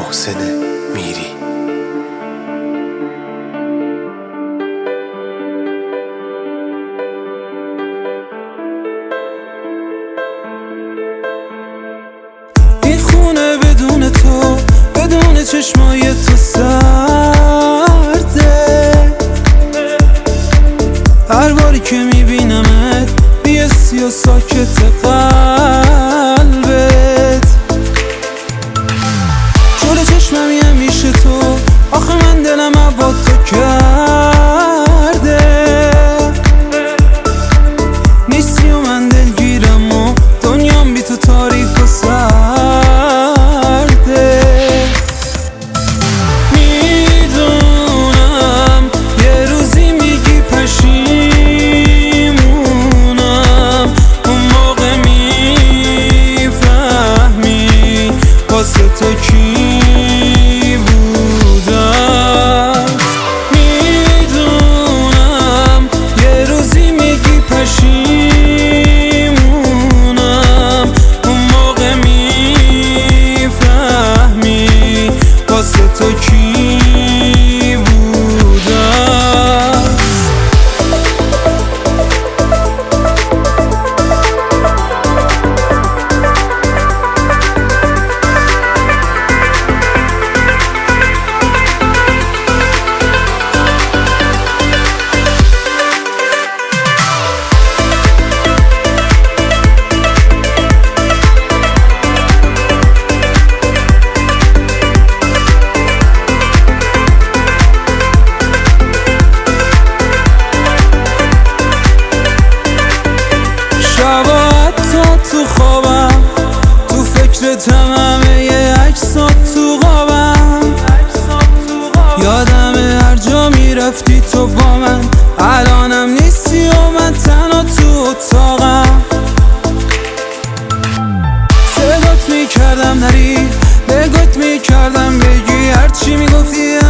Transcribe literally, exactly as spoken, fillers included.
محسن میری. این خونه بدون تو، بدون چشمای تو سرده. هر باری که میبینمت بیستی و ساکت قلبت. جلو چشممی همیشه تو، آخه من دلم با تو کرده. نیستی و من دلگیرم و دنیام بی تو تاریک و سرده. میدونم یه روزی میگی پشیمونم، اون موقع میفهمی واسه تو کی بودم. میدونم یه روزی میگی پشیمونم، اون موقع میفهمی واسه تو کی بودم. شبا حتی تو خوابم، تو فکرتم، همه یه عکسات تو قابم. یادمه هر جا میرفتی تو با من، الانم نیستی و من تنها تو اتاقم. صدات میکردم نری، نگات میکردم بگی، هرچی میگفتی